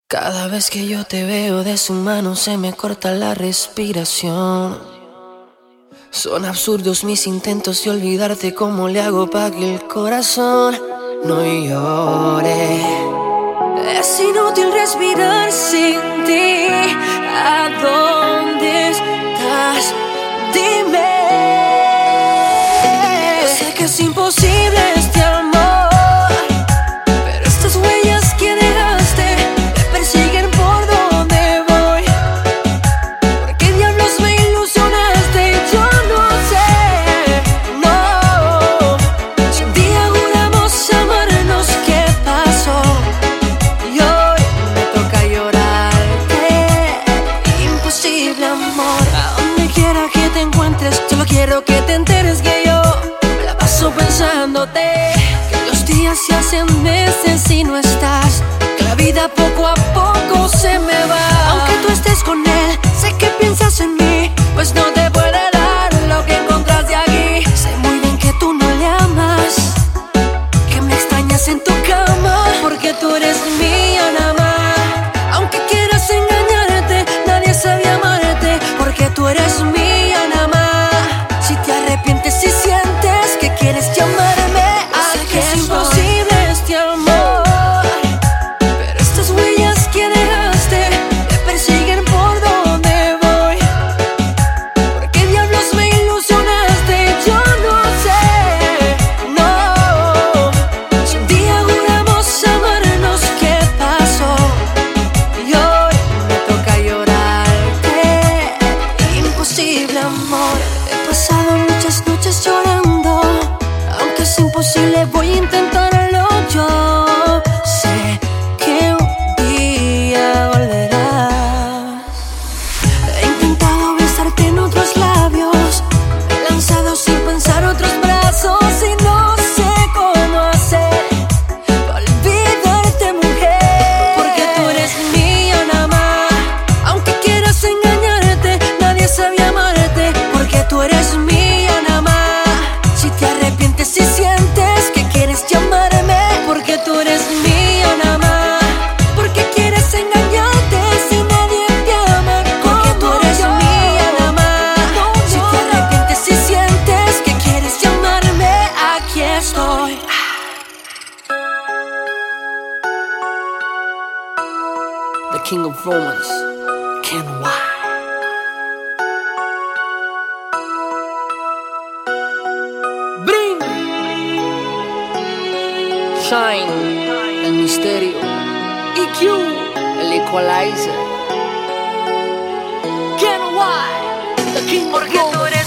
Cada vez que yo te veo de su mano se me corta la respiración. Son absurdos mis intentos de olvidarte, ¿cómo le hago para que el corazón no llore? Es inútil respirar sin ti. ¿A dónde estás? Dime. Yo sé que es imposible este amor, pero estas huellas que dejaste me persiguen por donde voy. ¿Por qué diablos me ilusionaste? Yo no sé, no. Si un día juramos amarnos, ¿qué pasó? Y hoy me toca llorarte. Imposible amor, a donde quiera que te encuentres, solo quiero que te enteres que yo me la paso pensándote, que los días se hacen meses y no estás, que la vida poco a poco se me va. Aunque tú estés con él, sé que piensas en mí, pues no te puede dar lo que encontraste aquí. Sé muy bien que tú no le amas, que me extrañas en tu cama, porque tú eres mía nada más. Aunque quieras engañarte, nadie sabe amarte, porque tú eres mía nada más. Si te arrepientes y sientes que quieres llamarme, sé que es imposible este amor, pero estas huellas que dejaste me persiguen por donde voy. ¿Por qué diablos me ilusionaste? Yo no sé, no. Si un día juramos amarnos, ¿qué pasó? Y hoy me toca llorarte. Imposible amor, he pasado muchas noches llorando. Aunque es imposible, voy a intentarlo yo. Sé que un día volverás. He intentado besarte en otros labios, me he lanzado sin pensar otros brazos, y no sé cómo hacer para olvidarte, mujer, porque tú eres mía nada más. Aunque quieras engañarte, nadie sabe amarte, porque tú eres mía nada más. Si te arrepientes y sientes que quieres llamarme, porque tú eres mía nada más. Porque quieres engañarte si nadie te ama, porque tú eres mía nada más. Si te arrepientes y sientes que quieres llamarme, aquí estoy. The King of Romance, Ken Y. Bring Shine, el misterio. EQ, el equalizer. Ken Y, the King of Romance.